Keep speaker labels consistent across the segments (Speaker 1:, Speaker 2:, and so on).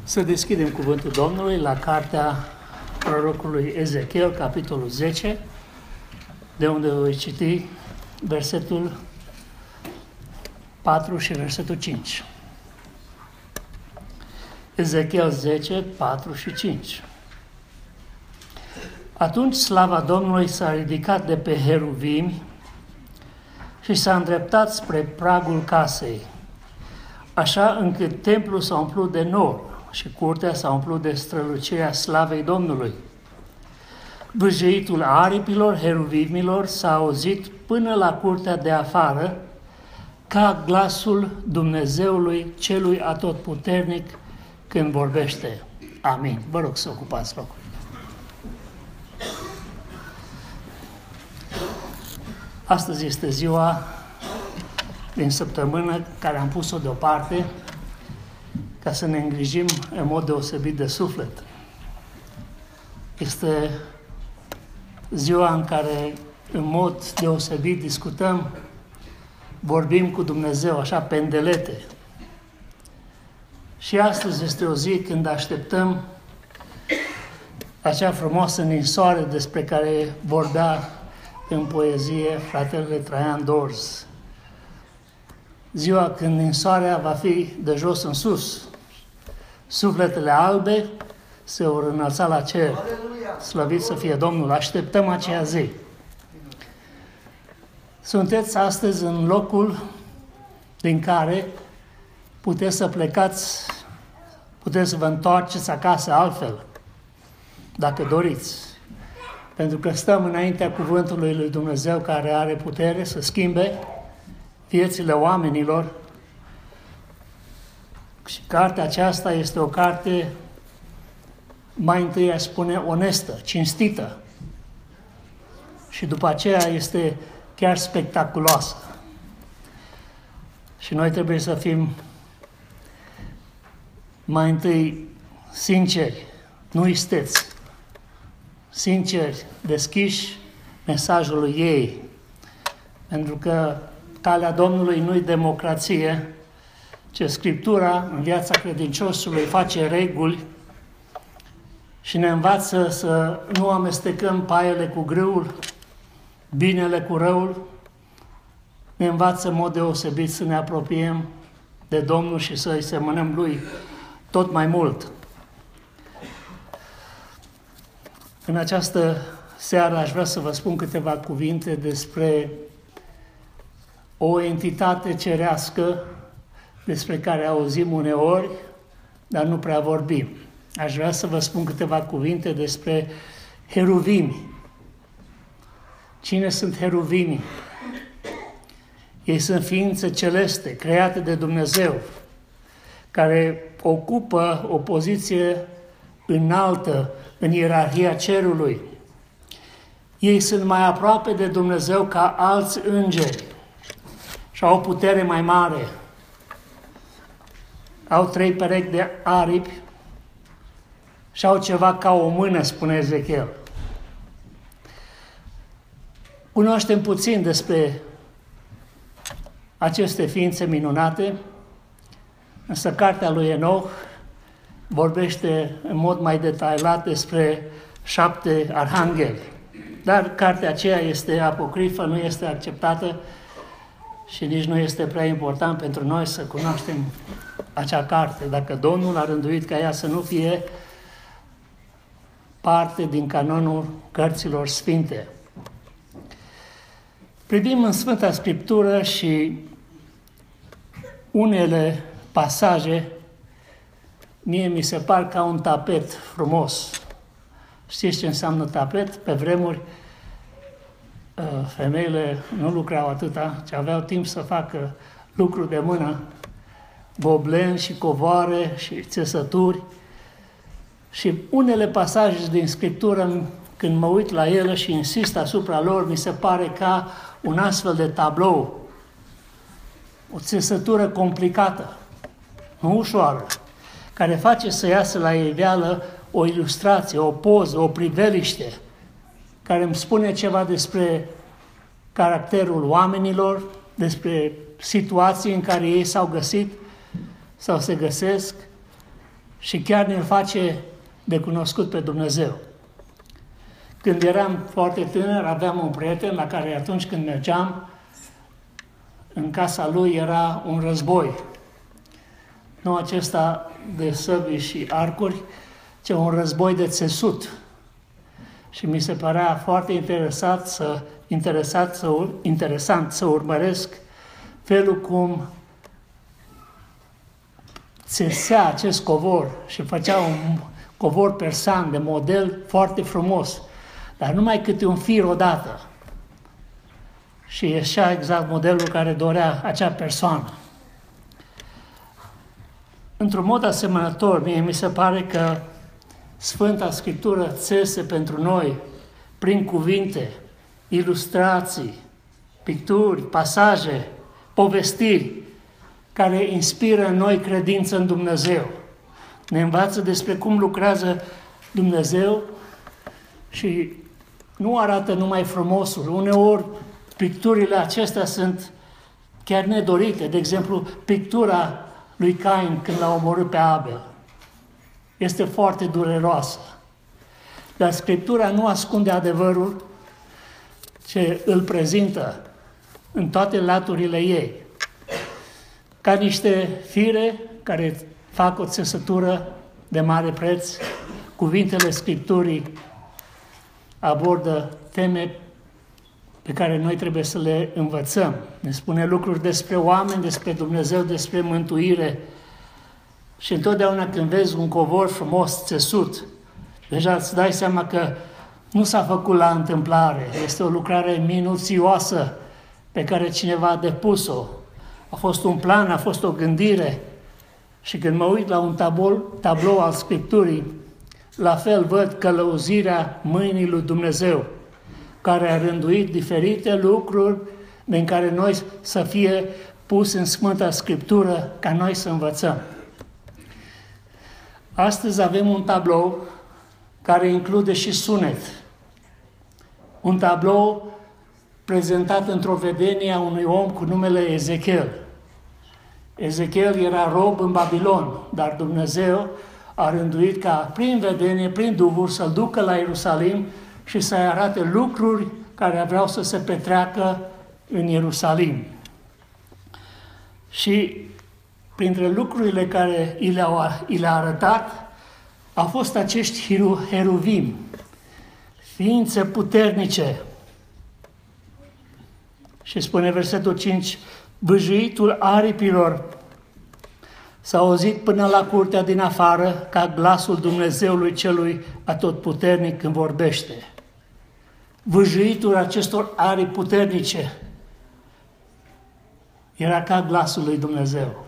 Speaker 1: Să deschidem cuvântul Domnului la cartea prorocului Ezechiel, capitolul 10, de unde voi citi versetul 4 și versetul 5. Ezechiel 10, 4 și 5. Atunci slava Domnului s-a ridicat de pe heruvimi și s-a îndreptat spre pragul casei, așa încât templul s-a umplut de nor și curtea s-a umplut de strălucirea slavei Domnului. Vâjeitul aripilor heruvimilor s-a auzit până la curtea de afară, ca glasul Dumnezeului celui atotputernic când vorbește. Amin. Vă rog să ocupați locul. Astăzi este ziua din săptămână care am pus-o deoparte ca să ne îngrijim în mod deosebit de suflet. Este ziua în care în mod deosebit discutăm, vorbim cu Dumnezeu, așa pendelete. Și astăzi este o zi când așteptăm acea frumoasă ninsoare despre care vorbea în poezie fratele Traian Dors. Ziua când ninsoarea va fi de jos în sus. Sufletele albe se vor înălța la cer. Aleluia! Slăvit să fie Domnul! Așteptăm aceea zi. Sunteți astăzi în locul din care puteți să plecați, puteți să vă întoarceți acasă altfel, dacă doriți. Pentru că stăm înaintea cuvântului lui Dumnezeu care are putere să schimbe viețile oamenilor. Și cartea aceasta este o carte, mai întâi aș spune, onestă, cinstită. Și după aceea este chiar spectaculoasă. Și noi trebuie să fim mai întâi sinceri, nu isteți, sinceri, deschiși mesajului ei. Pentru că calea Domnului nu-i democrație, ci Scriptura în viața credinciosului face reguli și ne învață să nu amestecăm paiele cu grâul, binele cu răul. Ne învață în mod deosebit să ne apropiem de Domnul și să-i semănăm Lui tot mai mult. În această seară aș vrea să vă spun câteva cuvinte despre o entitate cerească despre care auzim uneori, dar nu prea vorbim. Aș vrea să vă spun câteva cuvinte despre heruvimi. Cine sunt heruvimii? Ei sunt ființe celeste, create de Dumnezeu, care ocupă o poziție înaltă în ierarhia cerului. Ei sunt mai aproape de Dumnezeu ca alți îngeri și au o putere mai mare. Au 3 perechi de aripi și au ceva ca o mână, spune Ezechiel. Cunoaștem puțin despre aceste ființe minunate, însă cartea lui Enoch vorbește în mod mai detaliat despre 7 arhangheli. Dar cartea aceea este apocrifă, nu este acceptată și nici nu este prea important pentru noi să cunoaștem acea carte, dacă Domnul a rânduit ca ea să nu fie parte din canonul cărților sfinte. Privim în Sfânta Scriptură și unele pasaje mie mi se par ca un tapet frumos. Știți ce înseamnă tapet? Pe vremuri femeile nu lucrau atâta, ci aveau timp să facă lucruri de mână, gobeleni și covoare și țesături. Și unele pasaje din Scriptură, când mă uit la ele și insist asupra lor, mi se pare ca un astfel de tablou. O țesătură complicată, nu ușoară, care face să iasă la iveală o ilustrație, o poză, o priveliște, care îmi spune ceva despre caracterul oamenilor, despre situații în care ei s-au găsit sau se găsesc și chiar ne face de cunoscut pe Dumnezeu. Când eram foarte tânăr, aveam un prieten la care atunci când mergeam, în casa lui era un război. Nu acesta de săbii și arcuri, ci un război de țesut. Și mi se părea foarte interesant să urmăresc felul cum țesea acest covor și făcea un covor persan de model foarte frumos, dar numai câte un fir odată. Și ieșea exact modelul care dorea acea persoană. Într-un mod asemănător, mie mi se pare că Sfânta Scriptură țese pentru noi, prin cuvinte, ilustrații, picturi, pasaje, povestiri, care inspiră în noi credință în Dumnezeu. Ne învață despre cum lucrează Dumnezeu și nu arată numai frumosul. Uneori, picturile acestea sunt chiar nedorite. De exemplu, pictura lui Cain când l-a omorât pe Abel. Este foarte dureroasă. Dar Scriptura nu ascunde adevărul ce îl prezintă în toate laturile ei. Ca niște fire care fac o țesătură de mare preț, cuvintele Scripturii abordă teme pe care noi trebuie să le învățăm. Ne spune lucruri despre oameni, despre Dumnezeu, despre mântuire. Și întotdeauna când vezi un covor frumos țesut, deja îți dai seama că nu s-a făcut la întâmplare. Este o lucrare minuțioasă pe care cineva a depus-o. A fost un plan, a fost o gândire. Și când mă uit la un tablou al Scripturii, la fel văd călăuzirea mâinii lui Dumnezeu, care a rânduit diferite lucruri din care noi să fie pus în Sfânta Scriptură ca noi să învățăm. Astăzi avem un tablou care include și sunet. Un tablou prezentat într-o vedenie a unui om cu numele Ezechiel. Ezechiel era rob în Babilon, dar Dumnezeu a rânduit ca prin vedenie, prin Duhul, să-l ducă la Ierusalim și să-i arate lucruri care vreau să se petreacă în Ierusalim. Și printre lucrurile care i le-a arătat, au fost acești heruvim, ființe puternice. Și spune versetul 5, vâjuitul aripilor s-a auzit până la curtea din afară ca glasul Dumnezeului celui atotputernic când vorbește. Vâjuitul acestor aripi puternice era ca glasul lui Dumnezeu.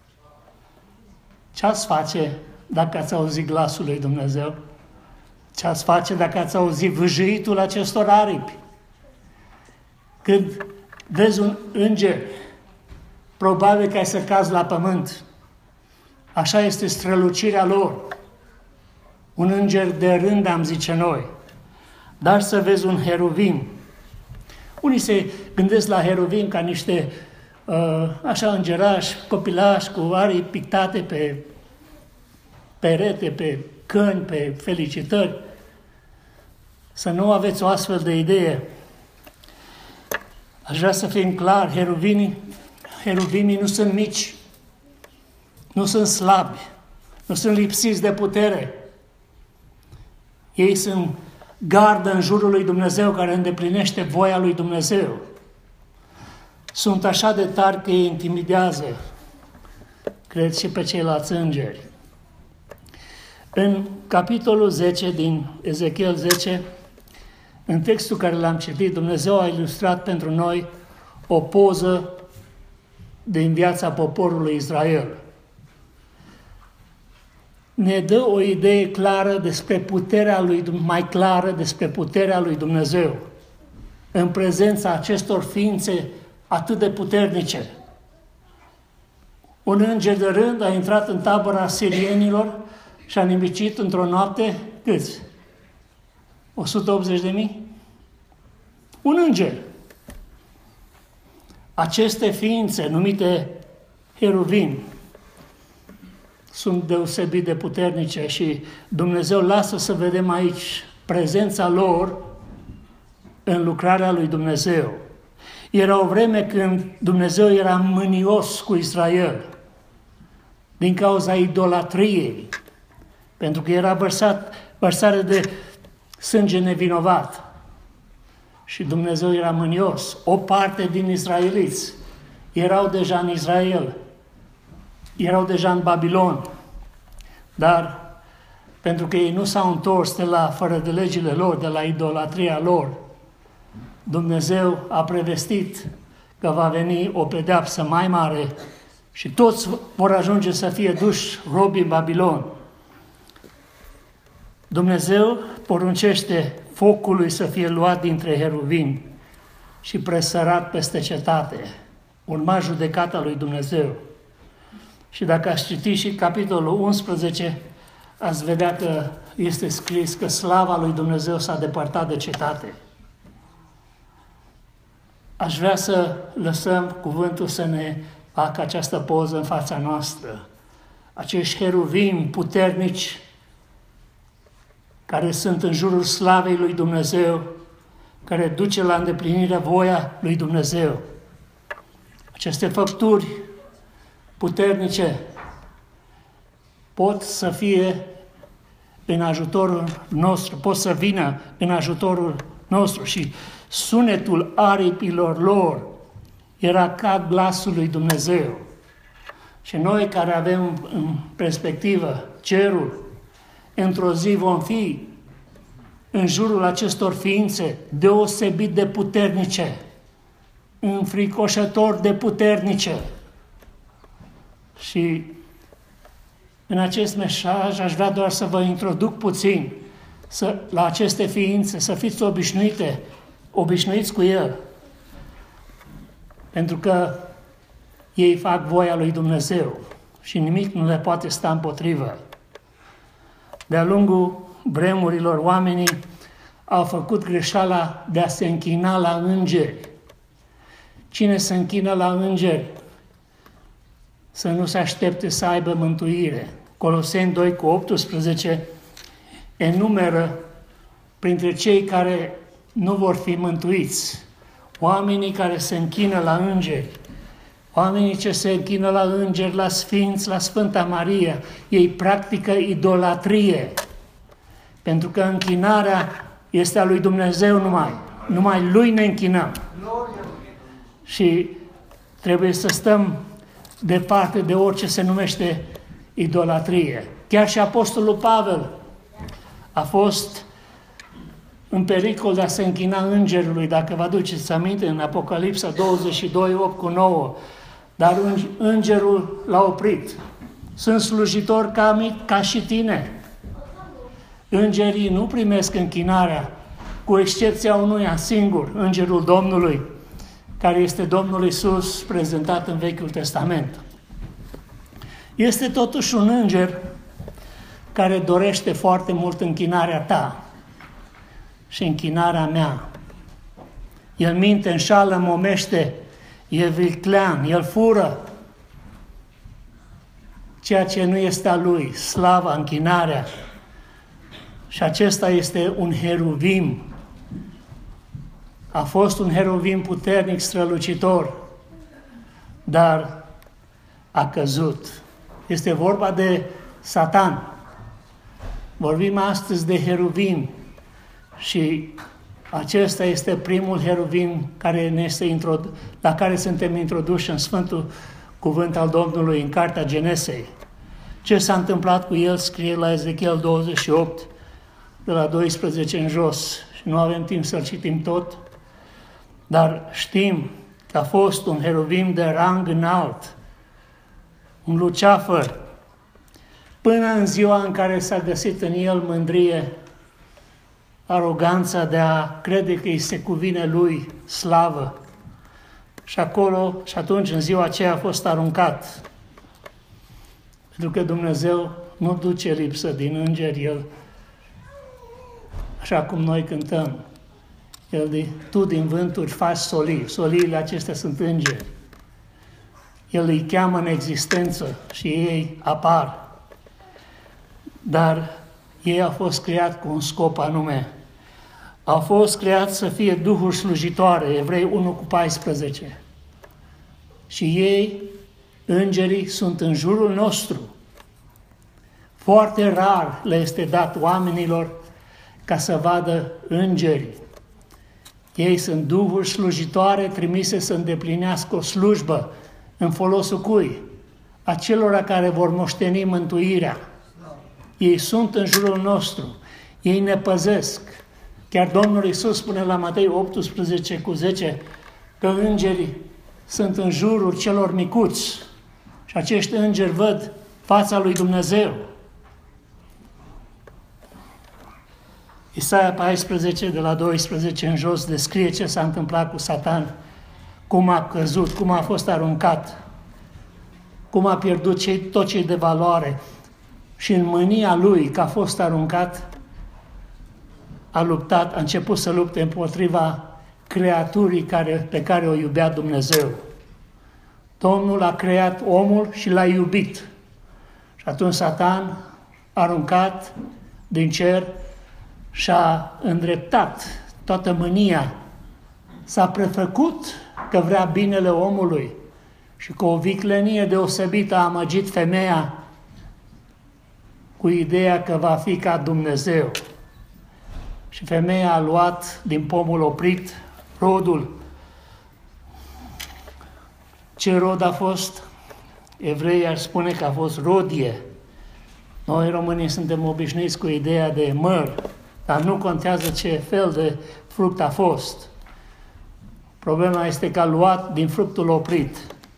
Speaker 1: Ce ați face dacă ați auzit glasul lui Dumnezeu? Ce ați face dacă ați auzit vâjuitul acestor aripi? Când vezi un înger, probabil că ai să cazi la pământ. Așa este strălucirea lor. Un înger de rând, am zice noi. Dar să vezi un heruvim. Unii se gândesc la heruvim ca niște așa îngerași, copilași cu aripi pictate pe perete, pe căni, pe felicitări. Să nu aveți o astfel de idee. Aș vrea să fim clar, heruvimii nu sunt mici, nu sunt slabi, nu sunt lipsiți de putere. Ei sunt gardă în jurul lui Dumnezeu care îndeplinește voia lui Dumnezeu. Sunt așa de tari că îi intimidează, cred, și pe ceilalți îngeri. În capitolul 10 din Ezechiel 10, în textul care l-am citit, Dumnezeu a ilustrat pentru noi o poză din viața poporului Israel. Ne dă o idee clară despre puterea lui, mai clară despre puterea lui Dumnezeu în prezența acestor ființe atât de puternice. Un înger de rând a intrat în tabăra sirienilor și a nimicit într-o noapte câți? 180.000? Un înger. Aceste ființe numite heruvim sunt deosebit de puternice și Dumnezeu lasă să vedem aici prezența lor în lucrarea lui Dumnezeu. Era o vreme când Dumnezeu era mânios cu Israel din cauza idolatriei, pentru că era vărsare de sânge nevinovat. Și Dumnezeu era mânios. O parte din israeliți erau deja în Israel, erau deja în Babilon, dar pentru că ei nu s-au întors de la fără de legile lor, de la idolatria lor, Dumnezeu a prevestit că va veni o pedeapsă mai mare și toți vor ajunge să fie duși robi în Babilon. Dumnezeu poruncește focului să fie luat dintre heruvimi și presărat peste cetate. Urma judecata lui Dumnezeu. Și dacă ați citi și capitolul 11, ați vedea că este scris că slava lui Dumnezeu s-a depărtat de cetate. Aș vrea să lăsăm cuvântul să ne facă această poză în fața noastră. Acești heruvimi puternici care sunt în jurul slavei lui Dumnezeu, care duce la îndeplinirea voia lui Dumnezeu. Aceste făpturi puternice pot să fie în ajutorul nostru, pot să vină în ajutorul nostru și sunetul aripilor lor era ca glasul lui Dumnezeu. Și noi care avem în perspectivă cerul, într-o zi vom fi în jurul acestor ființe deosebit de puternice, înfricoșător de puternice. Și în acest mesaj aș vrea doar să vă introduc puțin la aceste ființe, să fiți obișnuiți cu el. Pentru că ei fac voia lui Dumnezeu și nimic nu le poate sta împotrivă. De-a lungul vremurilor, oamenii au făcut greșeala de a se închina la îngeri. Cine se închină la îngeri, să nu se aștepte să aibă mântuire. Coloseni 2:18 enumeră printre cei care nu vor fi mântuiți oamenii care se închină la îngeri, oamenii ce se închină la îngeri, la sfinți, la Sfânta Maria. Ei practică idolatrie, pentru că închinarea este a lui Dumnezeu numai lui ne închinăm. Și trebuie să stăm departe de orice se numește idolatrie. Chiar și Apostolul Pavel a fost în pericol de a se închina îngerului, dacă vă aduceți aminte, în Apocalipsa 22:8-9, dar îngerul l-a oprit. Sunt slujitor ca și tine. Îngerii nu primesc închinarea, cu excepția unuia singur, Îngerul Domnului, care este Domnul Iisus prezentat în Vechiul Testament. Este totuși un înger care dorește foarte mult închinarea ta și închinarea mea. El minte, înșală, momește, e viclean, el fură ceea ce nu este a lui, slava, închinarea. Și acesta este un heruvim. A fost un heruvim puternic, strălucitor, dar a căzut. Este vorba de Satan. Vorbim astăzi de heruvim și acesta este primul heruvim la care suntem introduși în Sfântul Cuvânt al Domnului, în Cartea Genesei. Ce s-a întâmplat cu el scrie la Ezechiel 28, de la 12 în jos, și nu avem timp să-l citim tot, dar știm că a fost un heruvim de rang înalt, un luceafăr, până în ziua în care s-a găsit în el mândrie, aroganța de a crede că îi se cuvine lui slavă. Și atunci, în ziua aceea, a fost aruncat. Pentru că Dumnezeu nu duce lipsă din îngeri, El, așa cum noi cântăm, tu din vânturi faci solii. Soliile acestea sunt îngeri. El îi cheamă în existență și ei apar. dar ei au fost creați cu un scop anume. Au fost creați să fie duhuri slujitoare, Evrei 1:14. Și ei, îngerii, sunt în jurul nostru. Foarte rar le este dat oamenilor ca să vadă îngerii. Ei sunt duhuri slujitoare trimise să îndeplinească o slujbă în folosul cui? Acelora care vor moșteni mântuirea. Ei sunt în jurul nostru. Ei ne păzesc. Chiar Domnul Iisus spune la Matei 18:10 că îngerii sunt în jurul celor micuți și acești îngeri văd fața lui Dumnezeu. Isaia 14, de la 12 în jos, descrie ce s-a întâmplat cu Satan, cum a căzut, cum a fost aruncat, cum a pierdut tot ce-i de valoare și în mânia lui că a fost aruncat, a luptat, a început să lupte împotriva creaturii pe care o iubea Dumnezeu. Domnul a creat omul și l-a iubit. Și atunci Satan a aruncat din cer și a îndreptat toată mânia. S-a prefăcut că vrea binele omului și cu o viclenie deosebită a amăgit femeia cu ideea că va fi ca Dumnezeu. Și femeia a luat din pomul oprit rodul. Ce rod a fost? Evreii ar spune că a fost rodie. Noi românii suntem obișnuiți cu ideea de măr, dar nu contează ce fel de fruct a fost. Problema este că a luat din fructul oprit.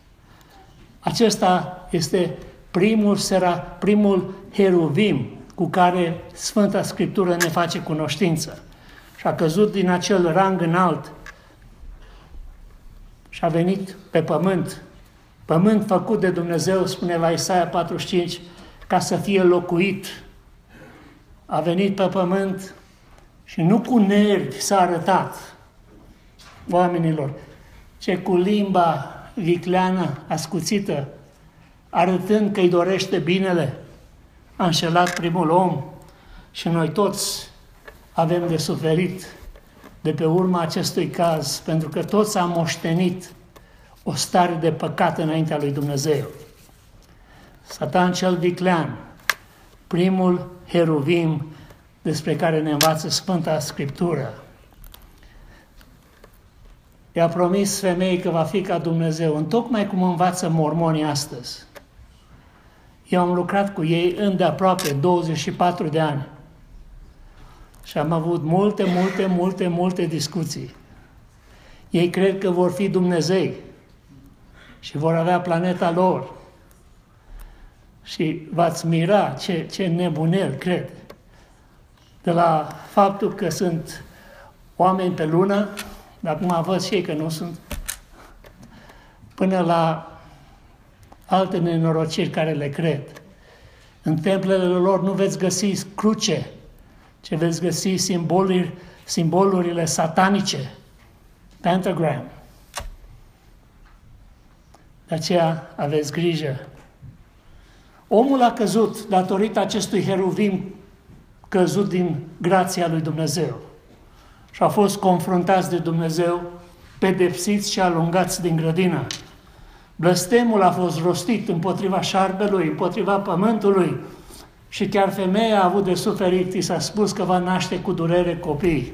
Speaker 1: Acesta este primul heruvim cu care Sfânta Scriptură ne face cunoștință. Și a căzut din acel rang înalt și a venit pe pământ. Pământ făcut de Dumnezeu, spune la Isaia 45, ca să fie locuit. A venit pe pământ și nu cu nervi s-a arătat oamenilor, ci cu limba vicleană, ascuțită, arătând că îi dorește binele. A înșelat primul om și noi toți avem de suferit de pe urma acestui caz, pentru că toți am moștenit o stare de păcat înaintea lui Dumnezeu. Satan cel viclean, primul heruvim despre care ne învață Sfânta Scriptură. I-a promis femeii că va fi ca Dumnezeu, întocmai cum învață mormonii astăzi. Eu am lucrat cu ei îndeaproape 24 de ani și am avut multe discuții. Ei cred că vor fi Dumnezei și vor avea planeta lor. Și v-ați mira ce nebunel cred. De la faptul că sunt oameni pe lună, dar acum văd și ei că nu sunt, până la alte nenorociri care le cred. În templele lor nu veți găsi cruce, ci veți găsi simbolurile satanice, pentagram. De aceea aveți grijă. Omul a căzut datorită acestui heruvim căzut din grația lui Dumnezeu și a fost confruntați de Dumnezeu, pedepsiți și alungați din grădină. Blestemul a fost rostit împotriva șarpelui, împotriva pământului și chiar femeia a avut de suferit. I s-a spus că va naște cu durere copii.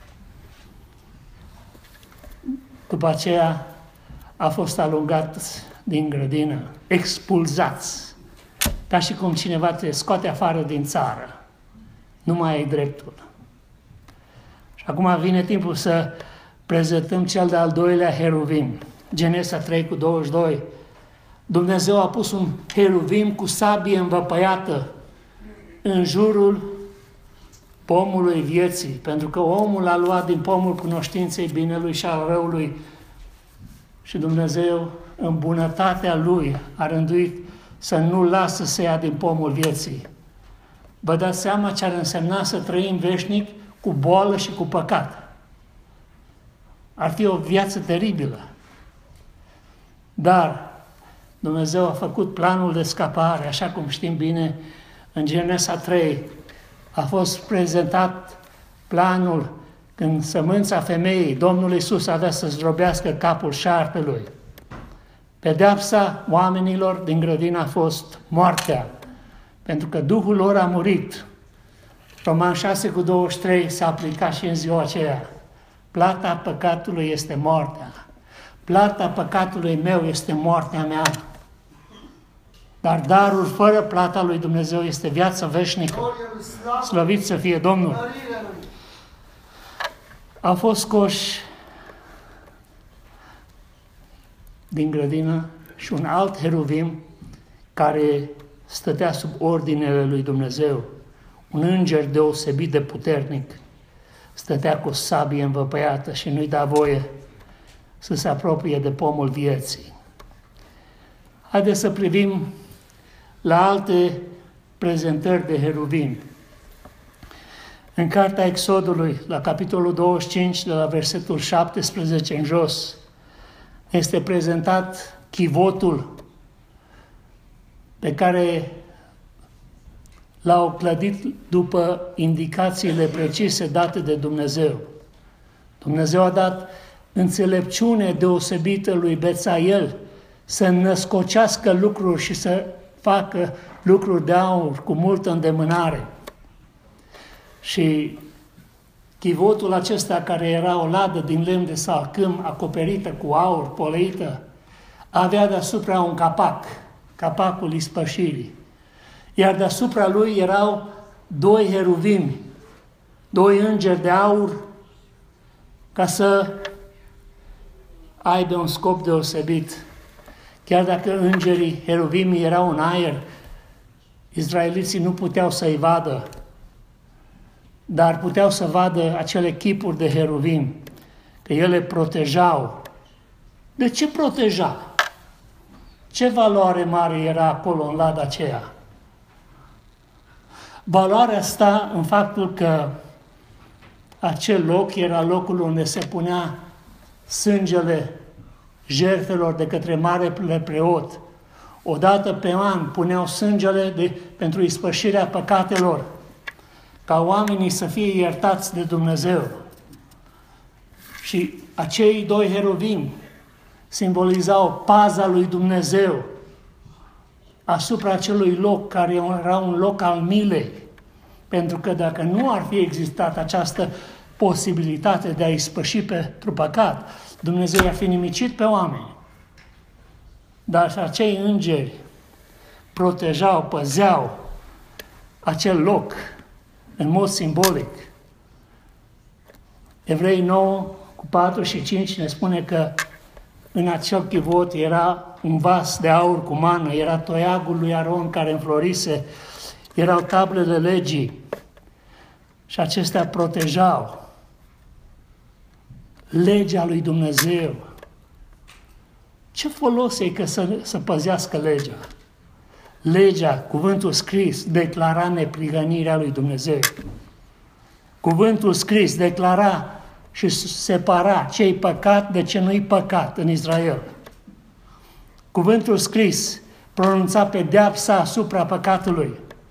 Speaker 1: După aceea a fost alungat din grădină, expulzați, ca și cum cineva te scoate afară din țară. Nu mai ai dreptul. Și acum vine timpul să prezentăm cel de-al doilea heruvim. Genesa 3:22. Dumnezeu a pus un heruvim cu sabie învăpăiată în jurul pomului vieții, pentru că omul a luat din pomul cunoștinței binelui și al răului și Dumnezeu, în bunătatea Lui, a rânduit să nu lasă să ia din pomul vieții. Vă dați seama ce ar însemna să trăim veșnic cu boală și cu păcat. Ar fi o viață teribilă. Dar Dumnezeu a făcut planul de scapare, așa cum știm bine, în Genesa 3 a fost prezentat planul când sămânța femeii, Domnul Iisus avea să zdrobească capul șarpelui. Pedeapsa oamenilor din grădină a fost moartea, pentru că Duhul lor a murit. Roman 6:23 s-a aplicat și în ziua aceea. Plata păcatului este moartea. Plata păcatului meu este moartea mea. Dar darul fără plata lui Dumnezeu este viața veșnică. Slăvit să fie Domnul! Au fost scoși din grădină și un alt heruvim care stătea sub ordinele lui Dumnezeu. Un înger deosebit de puternic. Stătea cu o sabie învăpăiată și nu-i da voie să se apropie de pomul vieții. Haideți să privim la alte prezentări de heruvim. În cartea Exodului, la capitolul 25, de la versetul 17 în jos, este prezentat chivotul pe care l-au clădit după indicațiile precise date de Dumnezeu. Dumnezeu a dat înțelepciune deosebită lui Bețaiel să născocească lucruri și să facă lucruri de aur cu multă îndemânare. Și chivotul acesta, care era o ladă din lemn de salcâm acoperită cu aur, poleită, avea deasupra un capac, capacul ispășirii. Iar deasupra lui erau doi heruvimi, doi îngeri de aur, ca să aibă un scop deosebit. Chiar dacă îngerii, heruvimii erau în aer, izraeliții nu puteau să-i vadă, dar puteau să vadă acele chipuri de heruvim, că ele protejau. De ce proteja? Ce valoare mare era acolo în lada aceea? Valoarea sta în faptul că acel loc era locul unde se punea sângele jertfelor de către marele preot. Odată pe an puneau sângele pentru ispășirea păcatelor, ca oamenii să fie iertați de Dumnezeu. Și acei doi heruvimi simbolizau paza lui Dumnezeu asupra acelui loc care era un loc al milei. Pentru că dacă nu ar fi existat această posibilitate de a ispăși pentru păcat, Dumnezeu ar fi nimicit pe oameni. Dar și acei îngeri protejau, păzeau acel loc în mod simbolic. Evrei 9:4-5 ne spune că în acel chivot era un vas de aur cu mană, era toiagul lui Aron care înflorise, erau tablele legii și acestea protejau legea lui Dumnezeu. Ce folos e că să păzească legea? Legea, cuvântul scris, declara neprihănirea lui Dumnezeu. Cuvântul scris declara și separa ce-i păcat de ce nu-i păcat în Israel. Cuvântul scris pronunța pedeapsa asupra păcatului.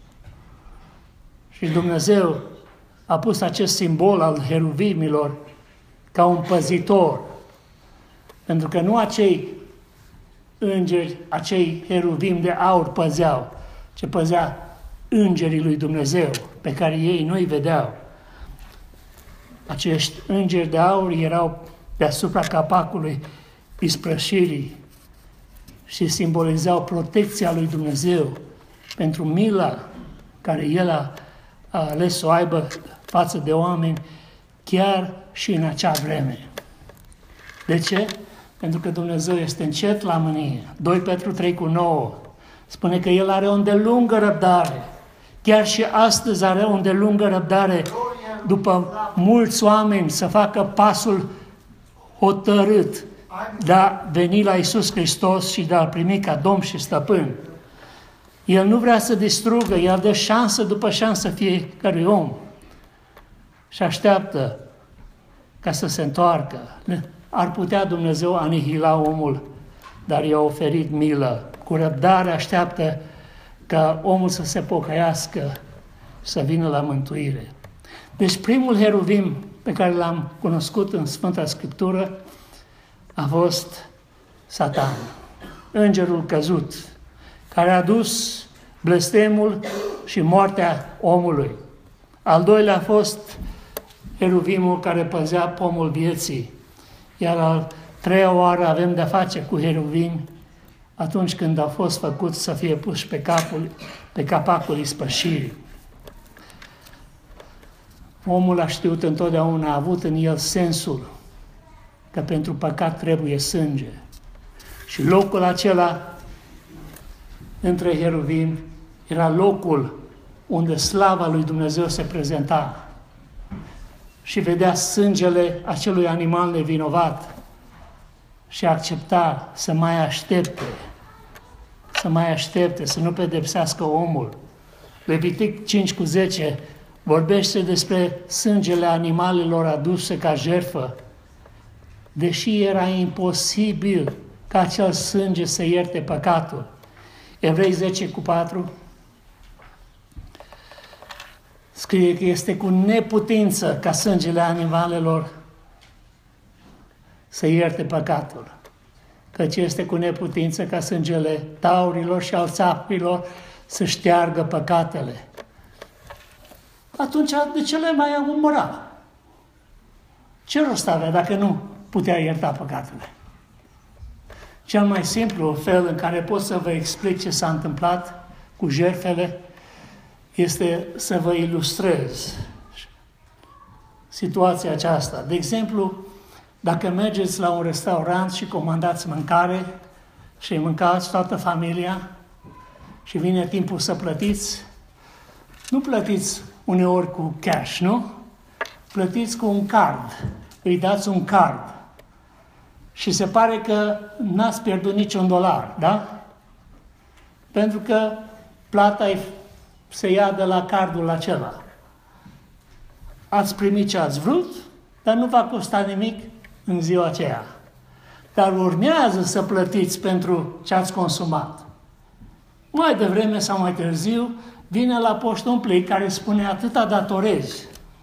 Speaker 1: Și Dumnezeu a pus acest simbol al heruvimilor ca un păzitor. Pentru că nu acei îngeri, acei heruvim de aur păzeau, ci păzea îngerii lui Dumnezeu, pe care ei nu-i vedeau. Acești îngeri de aur erau deasupra capacului ispășirii și simbolizau protecția lui Dumnezeu pentru mila care El a ales să o aibă față de oameni chiar și în acea vreme. De ce? Pentru că Dumnezeu este încet la mânie. 2 Petru 3:9 spune că El are o îndelungă răbdare. Chiar și astăzi are o îndelungă răbdare după mulți oameni să facă pasul hotărât de a veni la Iisus Hristos și de a-L primi ca Domn și Stăpân. El nu vrea să distrugă, El dă șansă după șansă fiecărui om și așteaptă ca să se întoarcă. Ar putea Dumnezeu anihila omul, dar i-a oferit milă. Cu răbdare așteaptă ca omul să se pocăiască, să vină la mântuire. Deci primul heruvim pe care l-am cunoscut în Sfânta Scriptură a fost Satan, îngerul căzut, care a dus blestemul și moartea omului. Al doilea a fost heruvimul care păzea pomul vieții, iar al treia oară avem de-a face cu heruvimi atunci când au fost făcuți să fie puși pe capacul ispășirii. Omul a știut întotdeauna, a avut în el sensul că pentru păcat trebuie sânge. Și locul acela între heruvimi era locul unde slava lui Dumnezeu se prezenta și vedea sângele acelui animal nevinovat și accepta să mai aștepte, să nu pedepsească omul. Levitic 5:10 vorbește despre sângele animalelor aduse ca jertfă, deși era imposibil ca acel sânge să ierte păcatul. Evrei 10:4 scrie că este cu neputință ca sângele animalelor să ierte păcatul, căci este cu neputință ca sângele taurilor și al țapilor să șteargă păcatele. Atunci de ce le mai omora? Ce rost avea dacă nu putea ierta păcatele? Cel mai simplu fel în care pot să vă explic ce s-a întâmplat cu jertfele este să vă ilustrez situația aceasta. De exemplu, dacă mergeți la un restaurant și comandați mâncare și mâncați toată familia și vine timpul să plătiți, nu plătiți uneori cu cash, nu? Plătiți cu un card. Îi dați un card. Și se pare că n-ați pierdut niciun $1, da? Pentru că plata se ia de la cardul acela. Ați primit ce ați vrut, dar nu va costa nimic în ziua aceea. Dar urmează să plătiți pentru ce ați consumat. Mai devreme sau mai târziu vine la poștă un plic care spune atâta datorezi.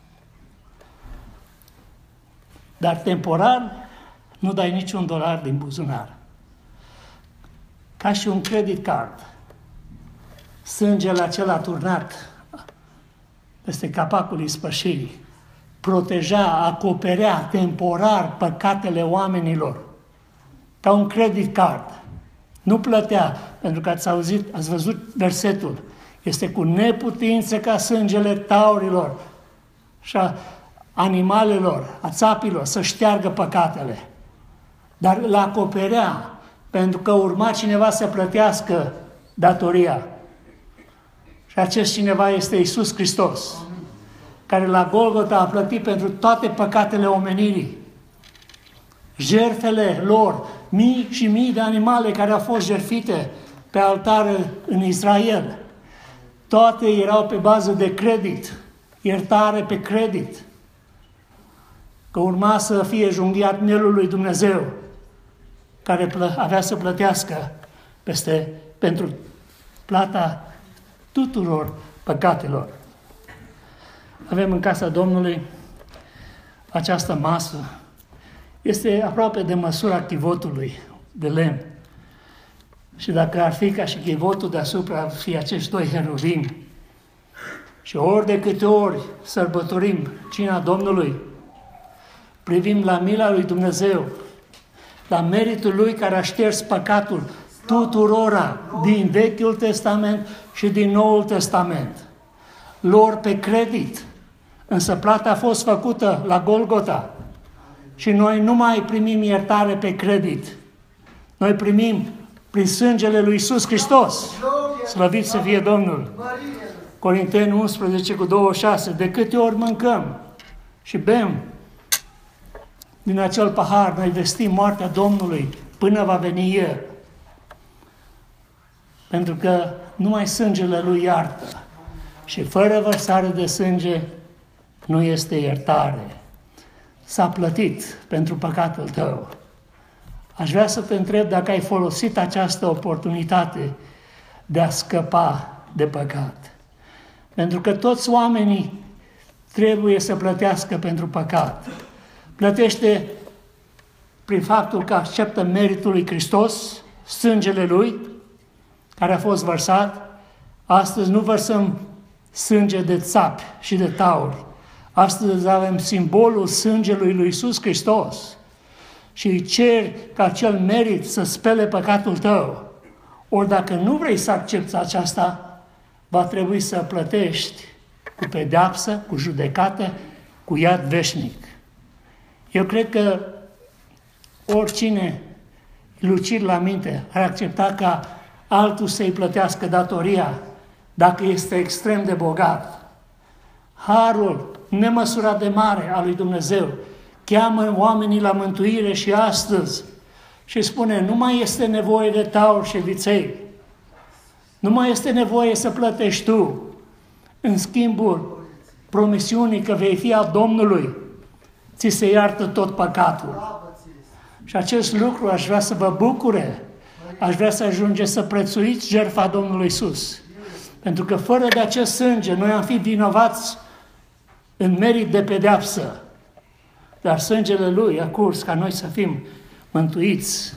Speaker 1: Dar temporar nu dai niciun $1 din buzunar. Ca și un credit card. Sângele acela turnat peste capacul ispășirii proteja, acoperea temporar păcatele oamenilor. Ca un credit card. Nu plătea, pentru că ați văzut versetul. Este cu neputință ca sângele taurilor și a animalelor, a țapilor, să șteargă păcatele. Dar îl acoperea, pentru că urma cineva să plătească datoria. Și acest cineva este Iisus Hristos, care la Golgota a plătit pentru toate păcatele omenirii. Jertfele lor, mii și mii de animale care au fost jertfite pe altar în Israel, toate erau pe bază de credit, pentru pe credit, că urma să fie junghiat mielul lui Dumnezeu, care avea să plătească pentru plata tuturor păcatelor. Avem în casa Domnului această masă. Este aproape de măsura chivotului de lemn. Și dacă ar fi ca și chivotul deasupra, ar fi acești doi heruvimi. Și ori de câte ori sărbătorim cina Domnului, privim la mila lui Dumnezeu, la meritul Lui care a șters păcatul tuturora din Vechiul Testament și din Noul Testament. Lor pe credit, însă plata a fost făcută la Golgota și noi nu mai primim iertare pe credit. Noi primim prin sângele lui Iisus Hristos. Slăvit să fie Domnul! Corinteni 11:26. De câte ori mâncăm și bem din acel pahar, noi vestim moartea Domnului până va veni El. Pentru că numai sângele Lui iartă. Și fără vărsare de sânge nu este iertare. S-a plătit pentru păcatul tău. Aș vrea să te întreb dacă ai folosit această oportunitate de a scăpa de păcat. Pentru că toți oamenii trebuie să plătească pentru păcat. Plătește prin faptul că acceptă meritul lui Hristos, sângele Lui, care a fost vărsat. Astăzi nu vărsăm sânge de țapi și de tauri. Astăzi avem simbolul sângelui lui Iisus Hristos și îi cer ca acel merit să spele păcatul tău. Ori dacă nu vrei să accepți aceasta, va trebui să plătești cu pedeapsă, cu judecată, cu iad veșnic. Eu cred că oricine lucid la minte ar accepta ca altul să-i plătească datoria dacă este extrem de bogat. Harul nemăsurat de mare al lui Dumnezeu cheamă oamenii la mântuire și astăzi și spune, nu mai este nevoie de tauri și viței, nu mai este nevoie să plătești tu. În schimbul promisiunii că vei fi al Domnului, ți se iartă tot păcatul. Și acest lucru aș vrea să vă bucure, aș vrea să ajungeți să prețuiți jertfa Domnului Iisus. Pentru că fără de acest sânge, noi am fi vinovați în merit de pedeapsă. Dar sângele Lui a curs ca noi să fim mântuiți.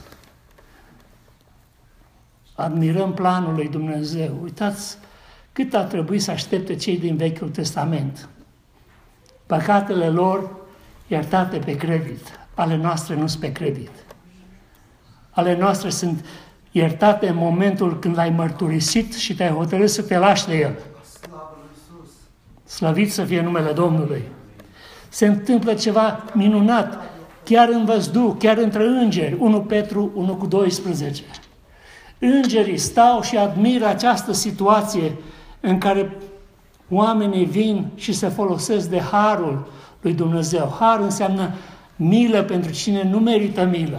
Speaker 1: Admirăm planul lui Dumnezeu. Uitați cât a trebuit să aștepte cei din Vechiul Testament. Păcatele lor iertate pe credit. Ale noastre nu sunt pe credit. Ale noastre sunt iertate în momentul când l-ai mărturisit și te-ai hotărât să te lași de El. Slăvit să fie numele Domnului. Se întâmplă ceva minunat, chiar în văzduh, chiar între îngeri. 1 Petru 1:12. Îngerii stau și admiră această situație în care oamenii vin și se folosesc de harul lui Dumnezeu. Har înseamnă milă pentru cine nu merită milă.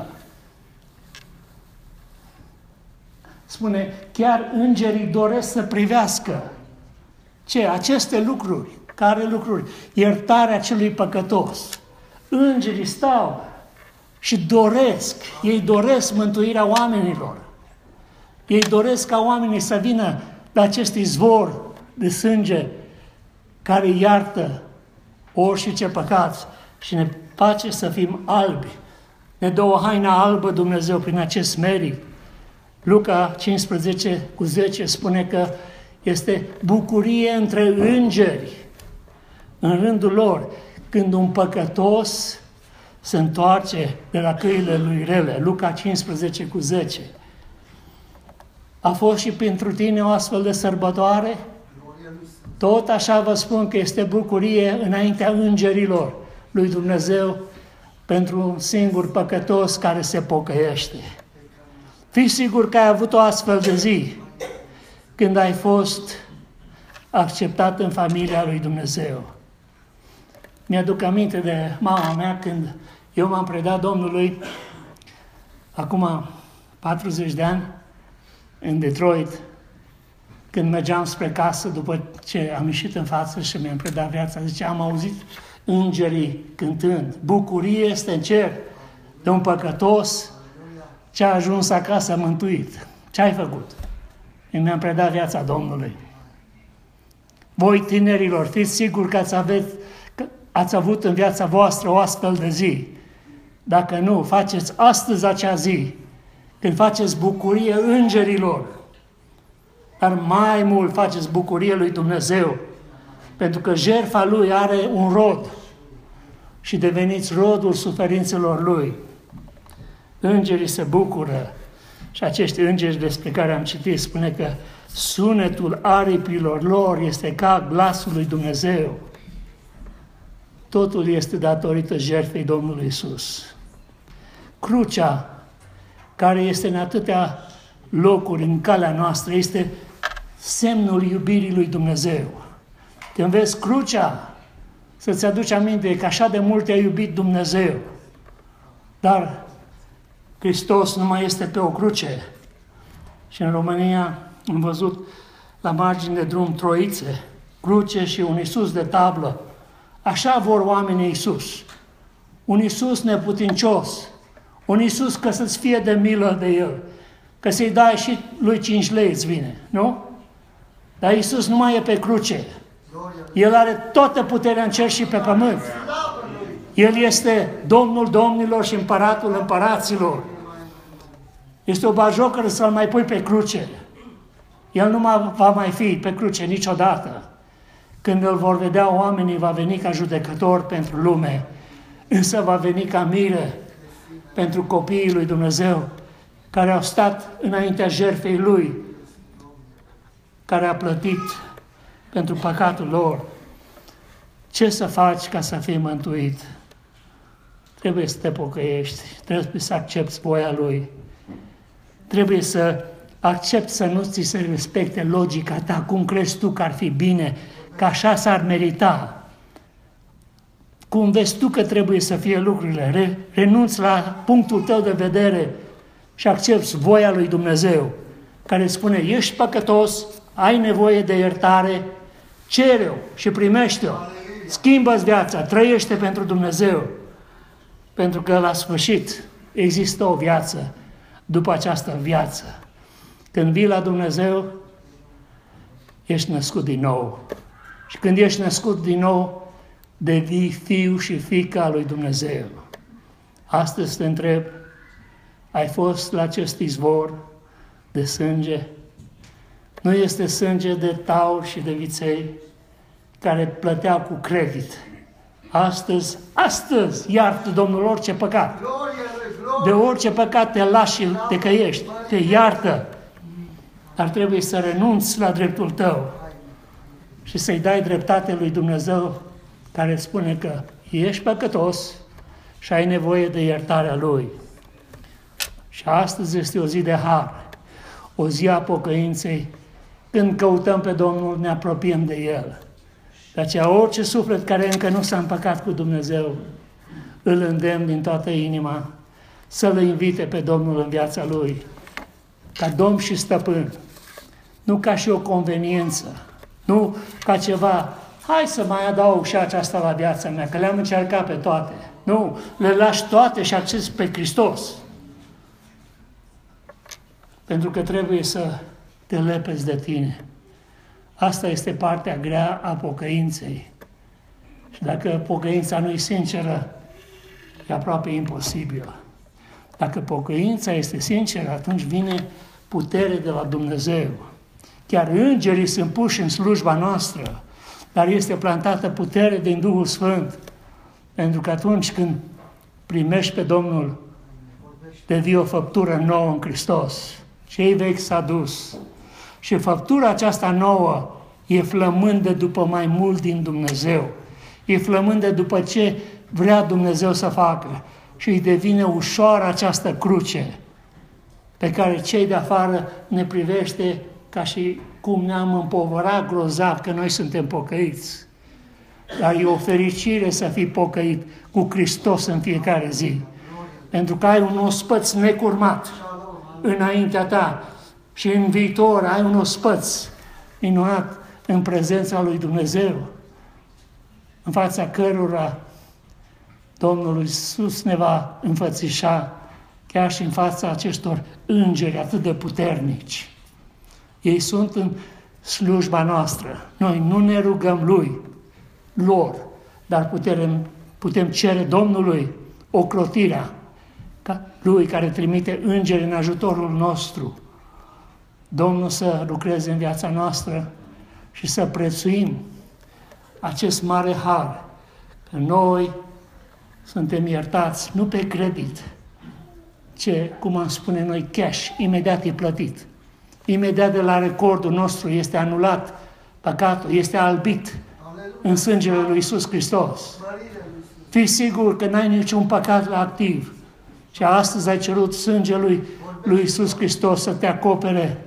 Speaker 1: Spune, chiar îngerii doresc să privească aceste lucruri. Care lucruri? Iertarea celui păcătos. Îngerii stau și ei doresc mântuirea oamenilor. Ei doresc ca oamenii să vină la acest izvor de sânge care iartă orice păcat și ne face să fim albi. Ne dă o haină albă Dumnezeu prin acest merit. Luca 15:10 spune că este bucurie între îngeri în rândul lor când un păcătos se întoarce de la căile lui rele. Luca 15:10. A fost și pentru tine o astfel de sărbătoare? Tot așa vă spun că este bucurie înaintea îngerilor lui Dumnezeu pentru un singur păcătos care se pocăiește. Fii sigur că ai avut o astfel de zi când ai fost acceptat în familia lui Dumnezeu. Mi-aduc aminte de mama mea când eu m-am predat Domnului acum 40 de ani în Detroit, când mergeam spre casă după ce am ieșit în față și mi-am predat viața, zice, am auzit îngerii cântând, bucurie este în cer de un păcătos ce a ajuns acasă mântuit. Ce ai făcut? Eu mi-am predat viața Domnului. Voi, tinerilor, fiți siguri că ați avut în viața voastră o astfel de zi. Dacă nu, faceți astăzi acea zi, când faceți bucurie îngerilor, dar mai mult faceți bucurie lui Dumnezeu, pentru că jertfa Lui are un rod și deveniți rodul suferințelor Lui. Îngerii se bucură și acești îngeri despre care am citit spune că sunetul aripilor lor este ca glasul lui Dumnezeu. Totul este datorită jertfei Domnului Iisus. Crucea, care este în atâtea locuri în calea noastră, este semnul iubirii lui Dumnezeu. Când vezi crucea, să-ți aduci aminte că așa de mult te-a iubit Dumnezeu. Dar Hristos nu mai este pe o cruce. Și în România am văzut la margine de drum troițe, cruce și un Iisus de tablă. Așa vor oamenii Iisus. Un Iisus neputincios. Un Iisus că să-ți fie de milă de El. Că să-i dai și lui 5 lei îți vine, nu? Dar Iisus nu mai e pe cruce. El are toată puterea în cer și pe pământ. El este Domnul domnilor și Împăratul împăraților. Este o bajocoră să-L mai pui pe cruce. El nu va mai fi pe cruce niciodată. Când îl vor vedea oamenii, va veni ca judecător pentru lume, însă va veni ca mire pentru copiii lui Dumnezeu, care au stat înaintea jertfei Lui, care a plătit pentru păcatul lor. Ce să faci ca să fii mântuit? Trebuie să te pocăiești, trebuie să accepti voia Lui, trebuie să accepti să nu ți se respecte logica ta, cum crezi tu că ar fi bine, că așa s-ar merita. Cum vezi tu că trebuie să fie lucrurile, renunți la punctul tău de vedere și accepti voia lui Dumnezeu, care spune, ești păcătos, ai nevoie de iertare, cere-o și primește-o, schimbă-ți viața, trăiește pentru Dumnezeu, pentru că la sfârșit există o viață după această viață. Când vii la Dumnezeu, ești născut din nou. Și când ești născut din nou, devii fiu și fiica a lui Dumnezeu. Astăzi te întreb, ai fost la acest izvor de sânge? Nu este sânge de taur și de viței care plăteau cu credit. Astăzi iartă Domnul orice păcat. De orice păcat te lași și te căiești, te iartă. Dar trebuie să renunți la dreptul tău și să-i dai dreptate lui Dumnezeu, care spune că ești păcătos și ai nevoie de iertarea Lui. Și astăzi este o zi de har, o zi a pocăinței. Când căutăm pe Domnul, ne apropiem de El. De aceea, orice suflet care încă nu s-a împăcat cu Dumnezeu, îl îndemn din toată inima să-L invite pe Domnul în viața Lui, ca Domn și Stăpân, nu ca și o conveniență, nu ca ceva, hai să mai adaug și aceasta la viața mea, că le-am încercat pe toate. Nu, le lași toate și accesi pe Hristos. Pentru că trebuie să te lepezi de tine. Asta este partea grea a pocăinței. Și dacă pocăința nu e sinceră, e aproape imposibilă. Dacă pocăința este sinceră, atunci vine putere de la Dumnezeu. Chiar îngerii sunt puși în slujba noastră, dar este plantată putere din Duhul Sfânt. Pentru că atunci când primești pe Domnul, devii o făptură nouă în Hristos. Cei vechi s-a dus. Și făptura aceasta nouă e flămândă după mai mult din Dumnezeu. E flămândă după ce vrea Dumnezeu să facă. Și îi devine ușoară această cruce pe care cei de afară ne privește ca și cum ne-am împovărat grozav că noi suntem pocăiți. Dar e o fericire să fii pocăit cu Hristos în fiecare zi. Pentru că ai un ospăț necurmat înaintea ta și în viitor ai un ospăț minunat în prezența lui Dumnezeu, în fața cărora Domnul Iisus ne va înfățișa, chiar și în fața acestor îngeri atât de puternici. Ei sunt în slujba noastră. Noi nu ne rugăm lor, dar putem cere Domnului ocrotirea Lui care trimite îngeri în ajutorul nostru. Domnul să lucreze în viața noastră și să prețuim acest mare har, că noi suntem iertați, nu pe credit, ce, cum am spune noi, cash, imediat e plătit. Imediat de la recordul nostru este anulat păcatul, este albit în sângele lui Iisus Hristos. Fii sigur că n-ai niciun păcat la activ. Și astăzi ai cerut sângele lui Iisus Hristos să te acopere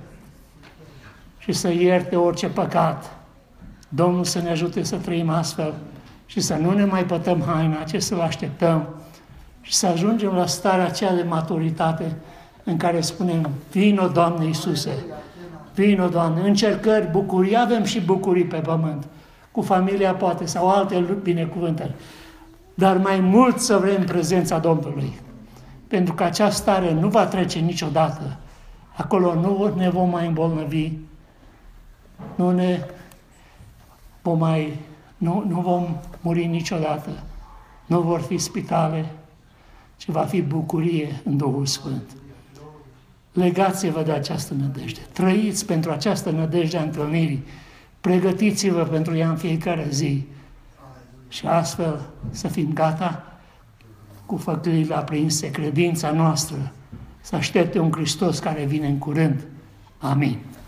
Speaker 1: și să ierte orice păcat. Domnul să ne ajute să trăim astfel și să nu ne mai pătăm haina, ci să-L așteptăm și să ajungem la starea aceea de maturitate în care spunem, vino, Doamne Iisuse, vino, Doamne, încercări, bucurii, avem și bucurii pe pământ, cu familia poate sau alte binecuvântări, dar mai mult să vrem prezența Domnului, pentru că această stare nu va trece niciodată. Acolo nu ne vom mai îmbolnăvi, nu vom muri niciodată, nu vor fi spitale, ci va fi bucurie în Duhul Sfânt. Legați-vă de această nădejde, trăiți pentru această nădejde a întâlnirii, pregătiți-vă pentru ea în fiecare zi și astfel să fim gata cu făcliile aprinse, credința noastră, să aștepte un Hristos care vine în curând. Amin.